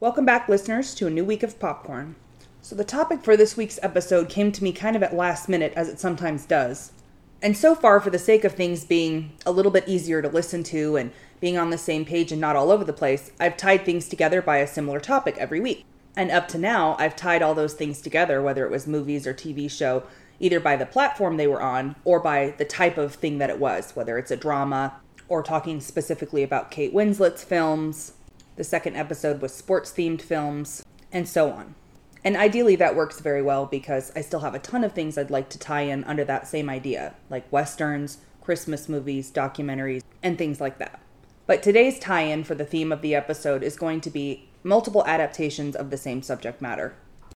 Welcome back, listeners, to a new week of popcorn. So the topic for this week's episode came to me kind of at last minute, as it sometimes does. And so far, for the sake of things being a little bit easier to listen to and being on the same page and not all over the place, I've tied things together by a similar topic every week. And up to now, I've tied all those things together, whether it was movies or TV show, either by the platform they were on or by the type of thing that it was, whether it's a drama or talking specifically about Kate Winslet's films. The second episode was sports-themed films, and so on. And ideally that works very well because I still have a ton of things I'd like to tie in under that same idea, like westerns, Christmas movies, documentaries, and things like that. But today's tie-in for the theme of the episode is going to be multiple adaptations of the same subject matter.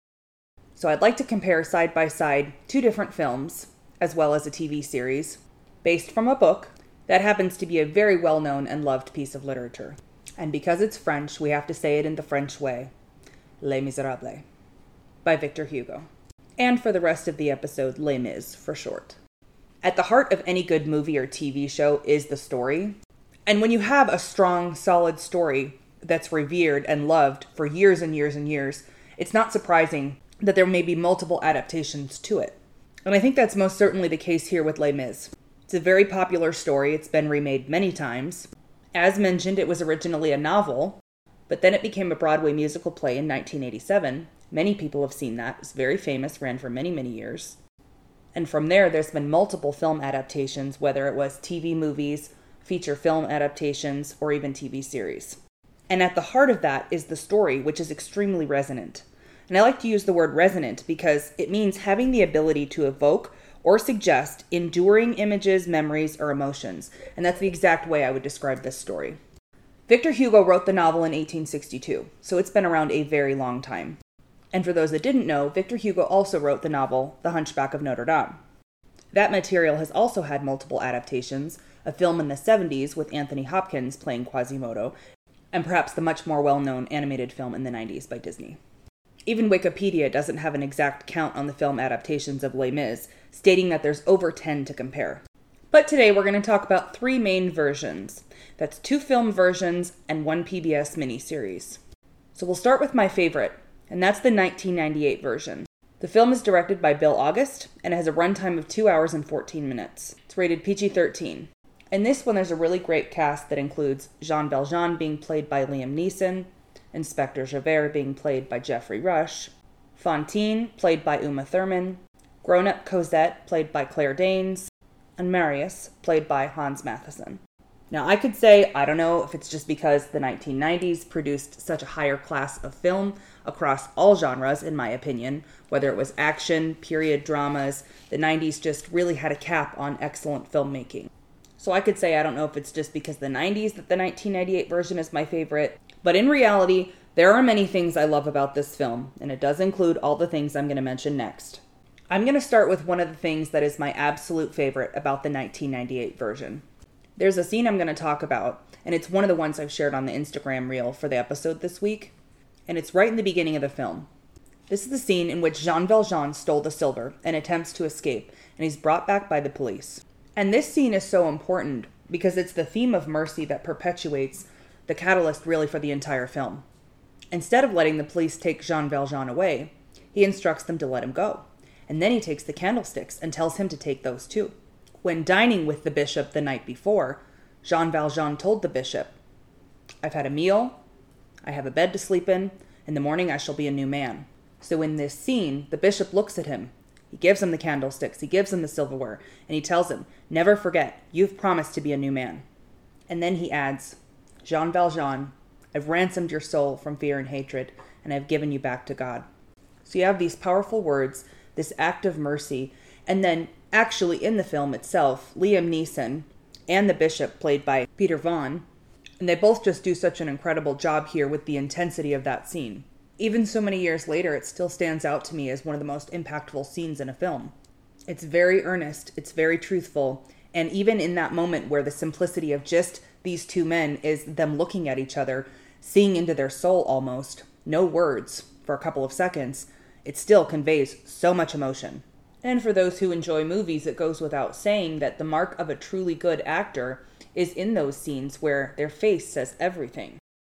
So I'd like to compare side by side two different films, as well as a TV series, based from a book that happens to be a very well-known and loved piece of literature. And because it's French, we have to say it in the French way. Les Miserables, by Victor Hugo. And for the rest of the episode, Les Mis for short. At the heart of any good movie or TV show is the story. And when you have a strong, solid story that's revered and loved for years and years and years, it's not surprising that there may be multiple adaptations to it. And I think that's most certainly the case here with Les Mis. It's a very popular story. It's been remade many times. As mentioned, it was originally a novel, but then it became a Broadway musical play in 1987. Many people have seen that. It was very famous, ran for many, many years. And from there's been multiple film adaptations, whether it was TV movies, feature film adaptations, or even TV series. And at the heart of that is the story, which is extremely resonant. And I like to use the word resonant because it means having the ability to evoke or suggest enduring images, memories, or emotions. And that's the exact way I would describe this story. Victor Hugo wrote the novel in 1862, so it's been around a very long time. And for those that didn't know, Victor Hugo also wrote the novel The Hunchback of Notre Dame. That material has also had multiple adaptations, a film in the 70s with Anthony Hopkins playing Quasimodo, and perhaps the much more well-known animated film in the 90s by Disney. Even Wikipedia doesn't have an exact count on the film adaptations of Les Mis, stating that there's over 10 to compare. But today we're going to talk about three main versions. That's 2 film versions and 1 PBS miniseries. So we'll start with my favorite, and that's the 1998 version. The film is directed by Bill August, and it has a runtime of 2 hours and 14 minutes. It's rated PG-13. In this one, there's a really great cast that includes Jean Valjean being played by Liam Neeson, Inspector Javert being played by Geoffrey Rush, Fantine, played by Uma Thurman, grown-up Cosette, played by Claire Danes, and Marius, played by Hans Matheson. Now, I could say, I don't know if it's just because the 1990s produced such a higher class of film across all genres, in my opinion, whether it was action, period dramas, the 90s just really had a cap on excellent filmmaking. So I could say, I don't know if it's just because the 90s that the 1998 version is my favorite, but in reality, there are many things I love about this film, and it does include all the things I'm going to mention next. I'm going to start with one of the things that is my absolute favorite about the 1998 version. There's a scene I'm going to talk about, and it's one of the ones I've shared on the Instagram reel for the episode this week, and it's right in the beginning of the film. This is the scene in which Jean Valjean stole the silver and attempts to escape, and he's brought back by the police. And this scene is so important because it's the theme of mercy that perpetuates the catalyst really for the entire film. Instead of letting the police take Jean Valjean away, he instructs them to let him go. And then he takes the candlesticks and tells him to take those too. When dining with the bishop the night before, Jean Valjean told the bishop, "I've had a meal, I have a bed to sleep in the morning I shall be a new man." So in this scene, the bishop looks at him. He gives him the candlesticks, he gives him the silverware, and he tells him, "Never forget, you've promised to be a new man." And then he adds, "Jean Valjean, I've ransomed your soul from fear and hatred, and I've given you back to God." So you have these powerful words, this act of mercy, and then actually in the film itself, Liam Neeson and the bishop, played by Peter Vaughan, and they both just do such an incredible job here with the intensity of that scene. Even so many years later, it still stands out to me as one of the most impactful scenes in a film. It's very earnest, it's very truthful, and even in that moment where the simplicity of just these two men is them looking at each other, seeing into their soul almost, no words for a couple of seconds, it still conveys so much emotion. And for those who enjoy movies, it goes without saying that the mark of a truly good actor is in those scenes where their face says everything.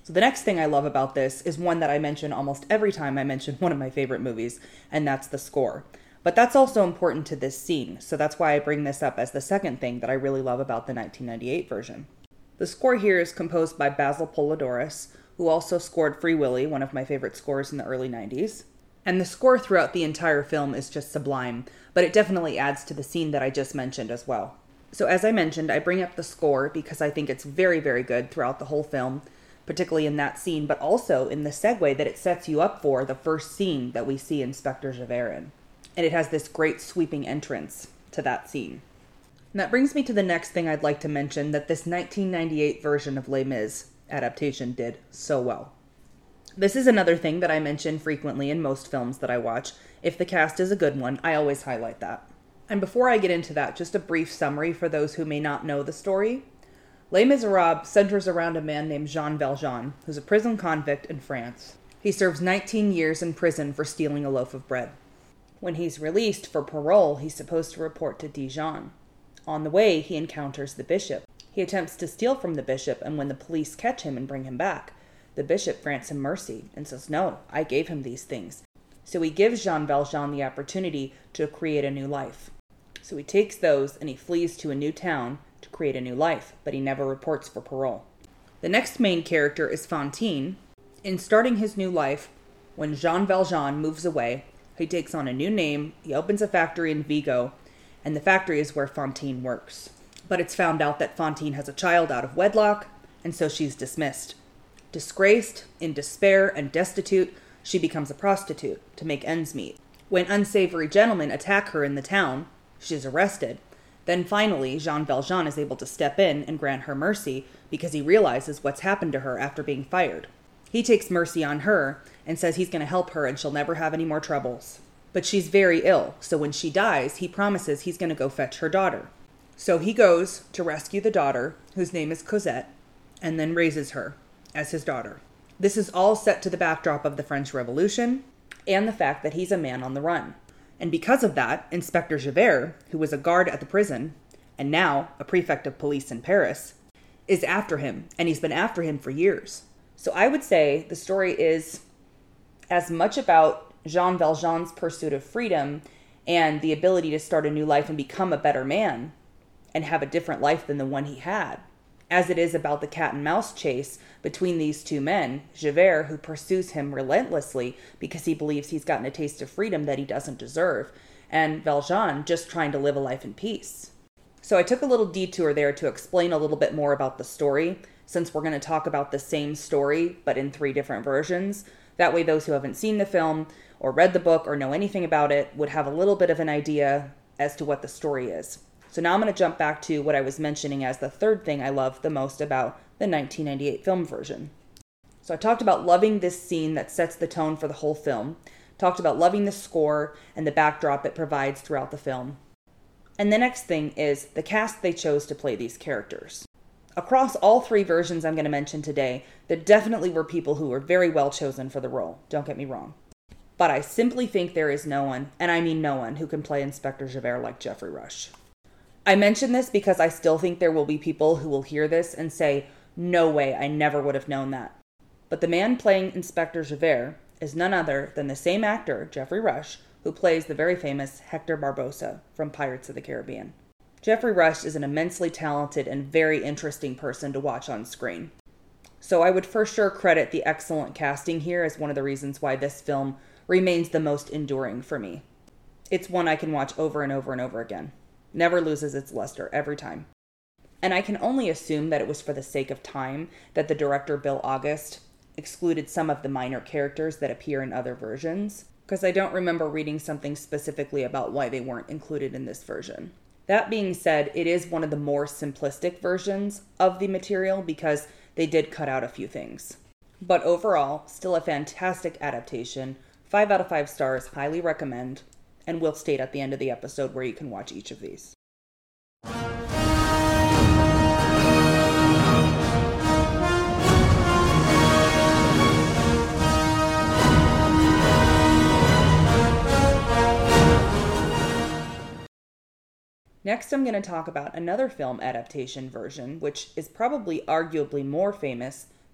So the next thing I love about this is one that I mention almost every time I mention one of my favorite movies, and that's the score. But that's also important to this scene, so that's why I bring this up as the second thing that I really love about the 1998 version. The score here is composed by Basil Poledouris, who also scored Free Willy, one of my favorite scores in the early 90s. And the score throughout the entire film is just sublime, but it definitely adds to the scene that I just mentioned as well. So as I mentioned, I bring up the score because I think it's very, very good throughout the whole film, particularly in that scene, but also in the segue that it sets you up for the first scene that we see Inspector Javert in. And it has this great sweeping entrance to that scene. And that brings me to the next thing I'd like to mention that this 1998 version of Les Mis adaptation did so well. This is another thing that I mention frequently in most films that I watch. If the cast is a good one, I always highlight that. And before I get into that, just a brief summary for those who may not know the story. Les Miserables centers around a man named Jean Valjean, who's a prison convict in France. He serves 19 years in prison for stealing a loaf of bread. When he's released for parole, he's supposed to report to Dijon. On the way, he encounters the bishop. He attempts to steal from the bishop, and when the police catch him and bring him back, the bishop grants him mercy and says, "No, I gave him these things." So he gives Jean Valjean the opportunity to create a new life. So he takes those and he flees to a new town to create a new life, but he never reports for parole. The next main character is Fantine. In starting his new life, when Jean Valjean moves away, he takes on a new name, he opens a factory in Vigo, and the factory is where Fantine works. But it's found out that Fantine has a child out of wedlock, and so she's dismissed. Disgraced, in despair, and destitute, she becomes a prostitute to make ends meet. When unsavory gentlemen attack her in the town, she's arrested. Then finally, Jean Valjean is able to step in and grant her mercy because he realizes what's happened to her after being fired. He takes mercy on her and says he's going to help her and she'll never have any more troubles. But she's very ill, so when she dies, he promises he's going to go fetch her daughter. So he goes to rescue the daughter, whose name is Cosette, and then raises her as his daughter. This is all set to the backdrop of the French Revolution and the fact that he's a man on the run. And because of that, Inspector Javert, who was a guard at the prison, and now a prefect of police in Paris, is after him, and he's been after him for years. So I would say the story is as much about Jean Valjean's pursuit of freedom and the ability to start a new life and become a better man and have a different life than the one he had, as it is about the cat and mouse chase between these two men, Javert, who pursues him relentlessly because he believes he's gotten a taste of freedom that he doesn't deserve, and Valjean just trying to live a life in peace. So I took a little detour there to explain a little bit more about the story, since we're going to talk about the same story, but in 3 different versions. That way those who haven't seen the film or read the book or know anything about it would have a little bit of an idea as to what the story is. So now I'm going to jump back to what I was mentioning as the third thing I love the most about the 1998 film version. So I talked about loving this scene that sets the tone for the whole film, talked about loving the score and the backdrop it provides throughout the film. And the next thing is the cast they chose to play these characters. Across all 3 versions I'm going to mention today, there definitely were people who were very well chosen for the role, don't get me wrong. But I simply think there is no one, and I mean no one, who can play Inspector Javert like Geoffrey Rush. I mention this because I still think there will be people who will hear this and say, "No way, I never would have known that." But the man playing Inspector Javert is none other than the same actor, Geoffrey Rush, who plays the very famous Hector Barbosa from Pirates of the Caribbean. Geoffrey Rush is an immensely talented and very interesting person to watch on screen. So I would for sure credit the excellent casting here as one of the reasons why this film remains the most enduring for me. It's one I can watch over and over and over again. Never loses its luster every time. And I can only assume that it was for the sake of time that the director Bill August excluded some of the minor characters that appear in other versions, because I don't remember reading something specifically about why they weren't included in this version. That being said, it is one of the more simplistic versions of the material because they did cut out a few things. But overall, still a fantastic adaptation. 5 out of 5 stars, highly recommend. And we'll state at the end of the episode where you can watch each of these. Next, I'm going to talk about another film adaptation version, which is probably arguably more famous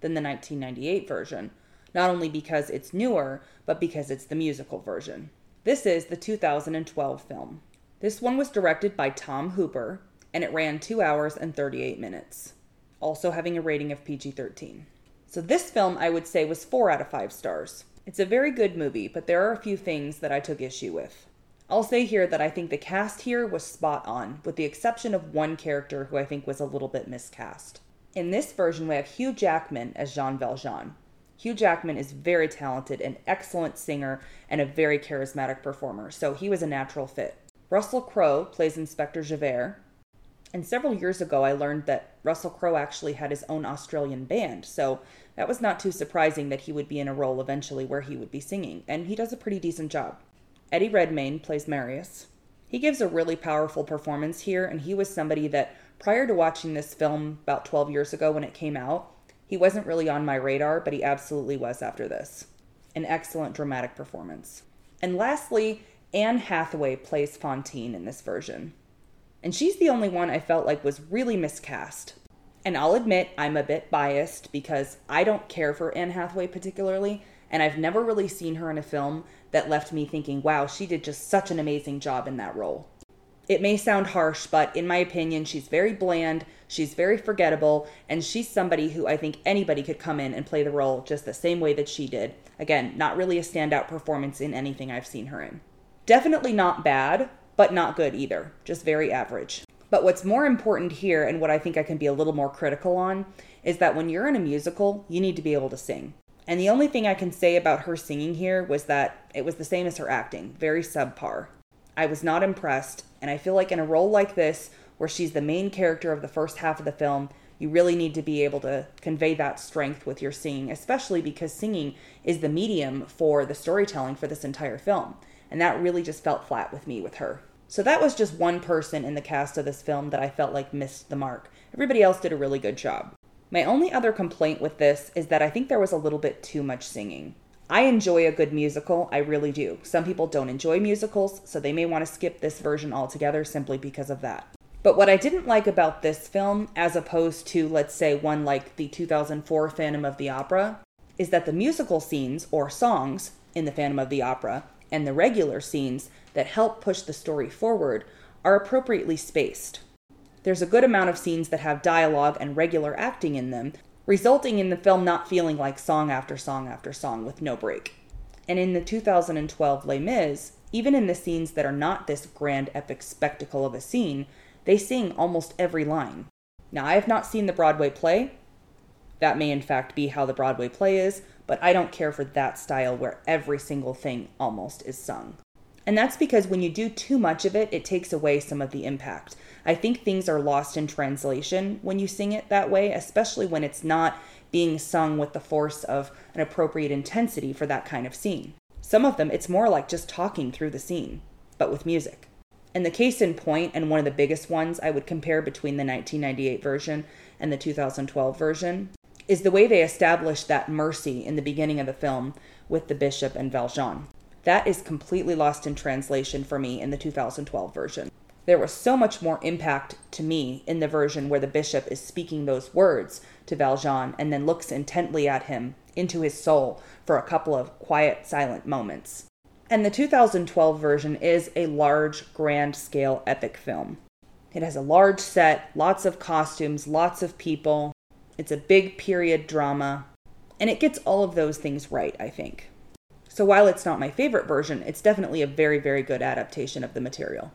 than the 1998 version, not only because it's newer, but because it's the musical version. This is the 2012 film. This one was directed by Tom Hooper, and it ran 2 hours and 38 minutes, also having a rating of PG-13. So this film, I would say, was 4 out of 5 stars. It's a very good movie, but there are a few things that I took issue with. I'll say here that I think the cast here was spot on, with the exception of one character who I think was a little bit miscast. In this version, we have Hugh Jackman as Jean Valjean. Hugh Jackman is very talented, an excellent singer, and a very charismatic performer, so he was a natural fit. Russell Crowe plays Inspector Javert, and several years ago I learned that Russell Crowe actually had his own Australian band, so that was not too surprising that he would be in a role eventually where he would be singing, and he does a pretty decent job. Eddie Redmayne plays Marius. He gives a really powerful performance here, and he was somebody that, prior to watching this film about 12 years ago when it came out, he wasn't really on my radar, but he absolutely was after this. An excellent dramatic performance. And lastly, Anne Hathaway plays Fantine in this version. And she's the only one I felt like was really miscast. And I'll admit I'm a bit biased because I don't care for Anne Hathaway particularly, and I've never really seen her in a film that left me thinking, wow, she did just such an amazing job in that role. It may sound harsh, but in my opinion, she's very bland, she's very forgettable, and she's somebody who I think anybody could come in and play the role just the same way that she did. Again, not really a standout performance in anything I've seen her in. Definitely not bad, but not good either, just very average. But what's more important here, and what I think I can be a little more critical on, is that when you're in a musical, you need to be able to sing. And the only thing I can say about her singing here was that it was the same as her acting, very subpar. I was not impressed, and I feel like in a role like this, where she's the main character of the first half of the film, you really need to be able to convey that strength with your singing, especially because singing is the medium for the storytelling for this entire film. And that really just felt flat with me with her. So that was just one person in the cast of this film that I felt like missed the mark. Everybody else did a really good job. My only other complaint with this is that I think there was a little bit too much singing. I enjoy a good musical, I really do. Some people don't enjoy musicals, so they may want to skip this version altogether simply because of that. But what I didn't like about this film, as opposed to, let's say, one like the 2004 Phantom of the Opera, is that the musical scenes, or songs, in the Phantom of the Opera, and the regular scenes that help push the story forward are appropriately spaced. There's a good amount of scenes that have dialogue and regular acting in them, resulting in the film not feeling like song after song after song with no break. And in the 2012 Les Mis, even in the scenes that are not this grand epic spectacle of a scene, they sing almost every line. Now, I have not seen the Broadway play. That may in fact be how the Broadway play is, but I don't care for that style where every single thing almost is sung. And that's because when you do too much of it, it takes away some of the impact. I think things are lost in translation when you sing it that way, especially when it's not being sung with the force of an appropriate intensity for that kind of scene. Some of them, it's more like just talking through the scene, but with music. And the case in point, and one of the biggest ones I would compare between the 1998 version and the 2012 version, is the way they established that mercy in the beginning of the film with the bishop and Valjean. That is completely lost in translation for me in the 2012 version. There was so much more impact to me in the version where the bishop is speaking those words to Valjean and then looks intently at him into his soul for a couple of quiet, silent moments. And the 2012 version is a large, grand-scale epic film. It has a large set, lots of costumes, lots of people. It's a big period drama, and it gets all of those things right, I think. So while it's not my favorite version, it's definitely a very, very good adaptation of the material.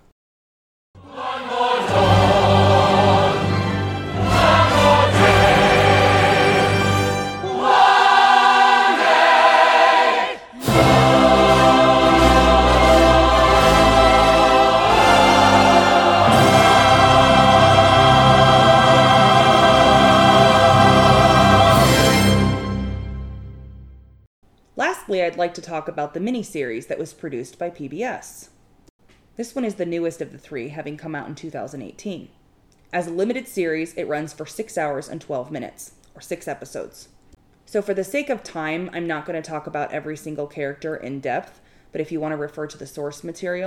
Lastly, I'd like to talk about the miniseries that was produced by PBS. This one is the newest of the three, having come out in 2018. As a limited series, it runs for 6 hours and 12 minutes, or 6 episodes. So for the sake of time, I'm not going to talk about every single character in depth, but if you want to refer to the source material,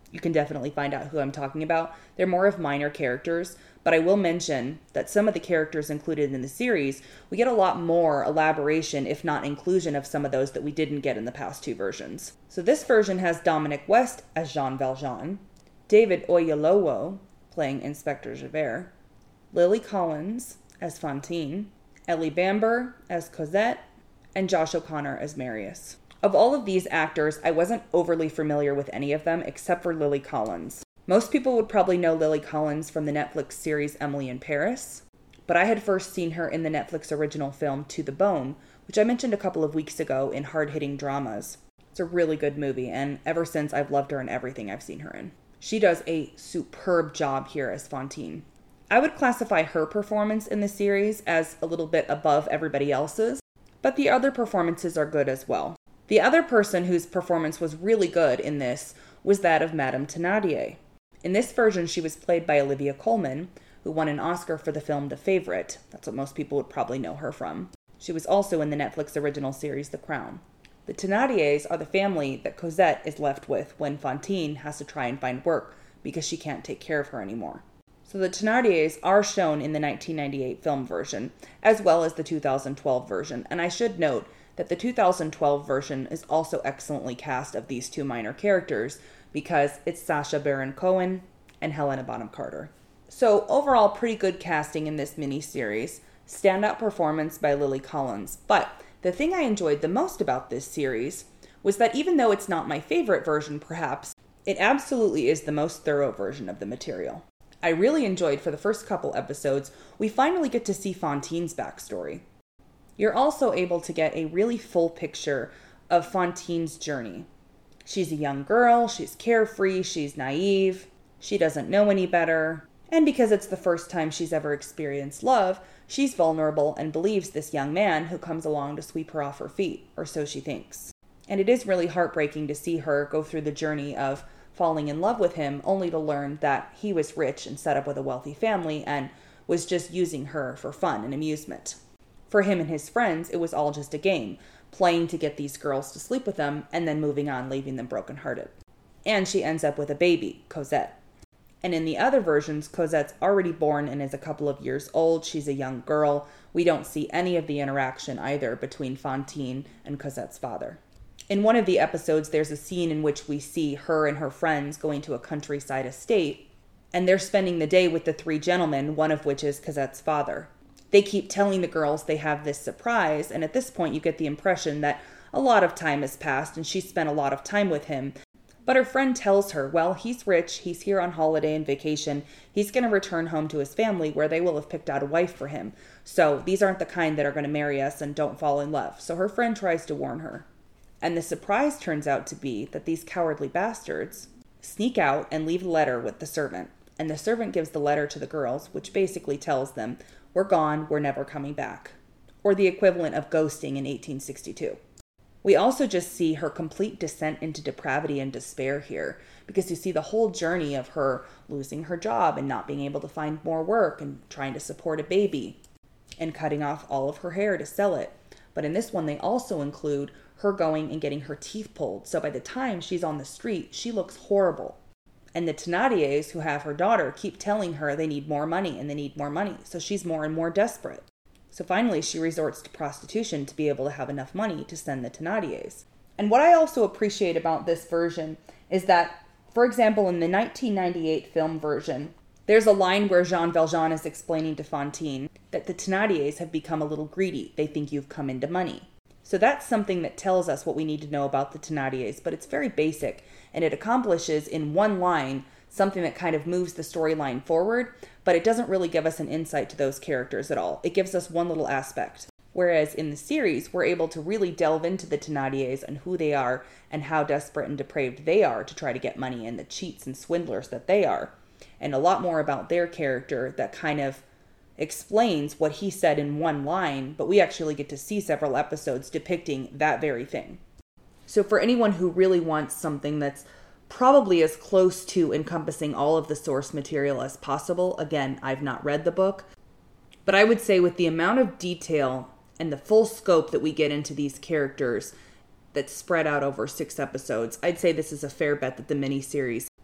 you can definitely find out who I'm talking about. They're more of minor characters, but I will mention that some of the characters included in the series, we get a lot more elaboration, if not inclusion, of some of those that we didn't get in the past two versions. So this version has Dominic West as Jean Valjean, David Oyelowo playing Inspector Javert, Lily Collins as Fantine, Ellie Bamber as Cosette, and Josh O'Connor as Marius. Of all of these actors, I wasn't overly familiar with any of them except for Lily Collins. Most people would probably know Lily Collins from the Netflix series Emily in Paris, but I had first seen her in the Netflix original film To the Bone, which I mentioned a couple of weeks ago in Hard-Hitting Dramas. It's a really good movie, and ever since I've loved her in everything I've seen her in. She does a superb job here as Fantine. I would classify her performance in the series as a little bit above everybody else's, but the other performances are good as well. The other person whose performance was really good in this was that of Madame Thénardier. In this version, she was played by Olivia Colman, who won an Oscar for the film The Favorite. That's what most people would probably know her from. She was also in the Netflix original series The Crown. The Thénardiers are the family that Cosette is left with when Fantine has to try and find work because she can't take care of her anymore. So the Thénardiers are shown in the 1998 film version, as well as the 2012 version, and I should note that the 2012 version is also excellently cast of these two minor characters because it's Sacha Baron Cohen and Helena Bonham Carter. So overall, pretty good casting in this mini-series. Standout performance by Lily Collins. But the thing I enjoyed the most about this series was that even though it's not my favorite version perhaps, it absolutely is the most thorough version of the material. I really enjoyed for the first couple episodes, we finally get to see Fantine's backstory. You're also able to get a really full picture of Fantine's journey. She's a young girl, she's carefree, she's naive, she doesn't know any better, and because it's the first time she's ever experienced love, she's vulnerable and believes this young man who comes along to sweep her off her feet, or so she thinks. And it is really heartbreaking to see her go through the journey of falling in love with him only to learn that he was rich and set up with a wealthy family and was just using her for fun and amusement. For him and his friends, it was all just a game, playing to get these girls to sleep with them and then moving on, leaving them brokenhearted. And she ends up with a baby, Cosette. And in the other versions, Cosette's already born and is a couple of years old. She's a young girl. We don't see any of the interaction either between Fantine and Cosette's father. In one of the episodes, there's a scene in which we see her and her friends going to a countryside estate, and they're spending the day with the three gentlemen, one of which is Cosette's father. They keep telling the girls they have this surprise, and at this point you get the impression that a lot of time has passed and she's spent a lot of time with him. But her friend tells her, well, he's rich, he's here on holiday and vacation, he's going to return home to his family where they will have picked out a wife for him. So these aren't the kind that are going to marry us and don't fall in love. So her friend tries to warn her. And the surprise turns out to be that these cowardly bastards sneak out and leave a letter with the servant. And the servant gives the letter to the girls, which basically tells them, we're gone, we're never coming back. Or the equivalent of ghosting in 1862. We also just see her complete descent into depravity and despair here, because you see the whole journey of her losing her job and not being able to find more work and trying to support a baby and cutting off all of her hair to sell it. But in this one, they also include her going and getting her teeth pulled. So by the time she's on the street, she looks horrible. And the Thénardiers, who have her daughter, keep telling her they need more money and they need more money. So she's more and more desperate. So finally, she resorts to prostitution to be able to have enough money to send the Thénardiers. And what I also appreciate about this version is that, for example, in the 1998 film version, there's a line where Jean Valjean is explaining to Fantine that the Thénardiers have become a little greedy. They think you've come into money. So that's something that tells us what we need to know about the Thénardiers, but it's very basic, and it accomplishes in one line something that kind of moves the storyline forward, but it doesn't really give us an insight to those characters at all. It gives us one little aspect. Whereas in the series, we're able to really delve into the Thénardiers and who they are and how desperate and depraved they are to try to get money and the cheats and swindlers that they are. And a lot more about their character that kind of explains what he said in one line, but we actually get to see several episodes depicting that very thing. So for anyone who really wants something that's probably as close to encompassing all of the source material as possible, again, I've not read the book, but I would say with the amount of detail and the full scope that we get into these characters that's spread out over 6 episodes, I'd say this is a fair bet that the miniseries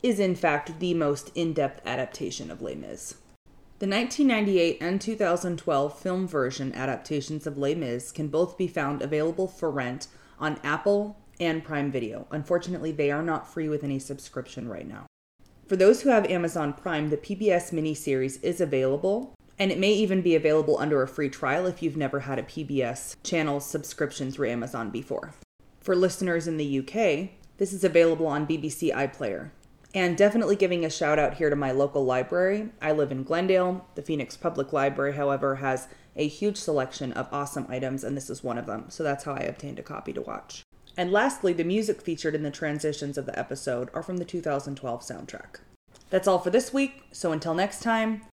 is in fact the most in-depth adaptation of Les Mis. The 1998 and 2012 film version adaptations of Les Mis can both be found available for rent on Apple and Prime Video. Unfortunately, they are not free with any subscription right now. For those who have Amazon Prime, the PBS miniseries is available, and it may even be available under a free trial if you've never had a PBS channel subscription through Amazon before. For listeners in the UK, this is available on BBC iPlayer. And definitely giving a shout out here to my local library. I live in Glendale. The Phoenix Public Library, however, has a huge selection of awesome items, and this is one of them. So that's how I obtained a copy to watch. And lastly, the music featured in the transitions of the episode are from the 2012 soundtrack. That's all for this week, so until next time,